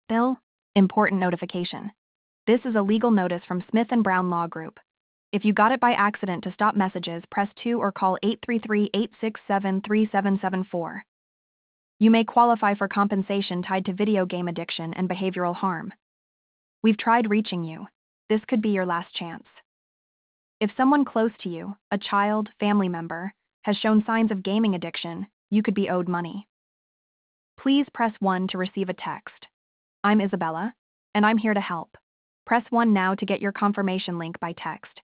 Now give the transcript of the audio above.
Bill, important notification. This is a legal notice from Smith & Brown Law Group. If you got it by accident, to stop messages, press 2 or call 833-867-3774. You may qualify for compensation tied to video game addiction and behavioral harm. We've tried reaching you. This could be your last chance. If someone close to you, a child, family member, has shown signs of gaming addiction, you could be owed money. Please press 1 to receive a text. I'm Isabella, and I'm here to help. Press 1 now to get your confirmation link by text.